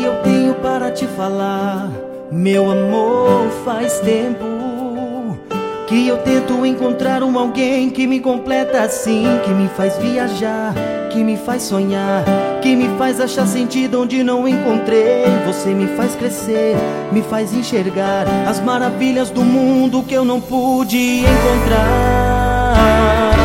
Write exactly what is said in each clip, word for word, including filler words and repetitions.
eu tenho para te falar, meu amor, faz tempo que eu tento encontrar um alguém que me completa assim, que me faz viajar, que me faz sonhar, que me faz achar sentido onde não encontrei. Você me faz crescer, me faz enxergar as maravilhas do mundo que eu não pude encontrar.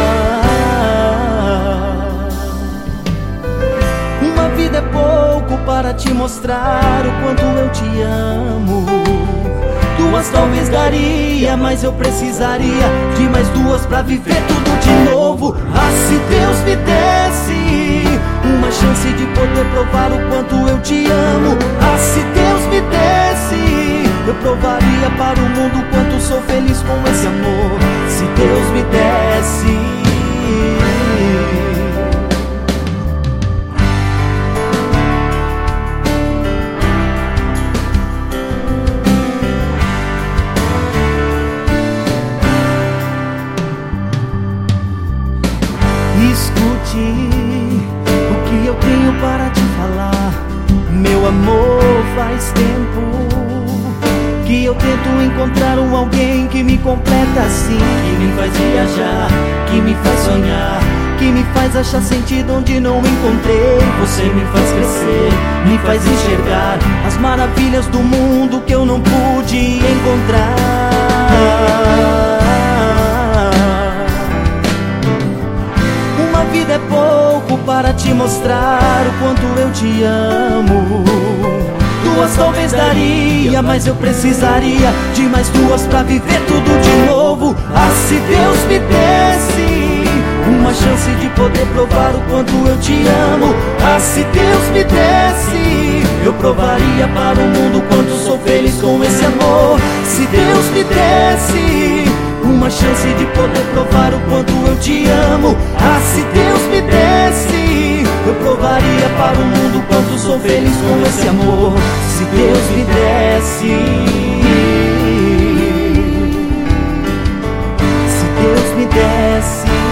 Uma vida é pouco para te mostrar o quanto eu te amo. Duas talvez daria, mas eu precisaria de mais duas pra viver tudo de novo. Ah, se Deus me desse uma chance de poder provar o quanto eu te amo. Ah, se Deus me desse, eu provaria para o mundo o quanto sou feliz com esse amor. Se Deus me desse. Escute o que eu tenho para te falar, meu amor, faz tempo que eu tento encontrar um alguém que me completa assim, que me faz viajar, que me faz sonhar, que me faz achar sentido onde não encontrei. Você me faz crescer, me faz enxergar as maravilhas do mundo que eu não pude encontrar. Uma vida é pouco para te mostrar o quanto eu te amo. Duas talvez daria, mas eu precisaria de mais duas pra viver tudo de novo. Ah, se Deus me desse uma chance de poder provar o quanto eu te amo. Ah, se Deus me desse, eu provaria para o mundo o quanto sou feliz com esse amor. Se Deus me desse uma chance de poder provar o quanto eu te amo. Ah, se Deus me desse, eu provaria para o mundo o quanto sou feliz com esse amor. Se Deus me desse, se Deus me desse.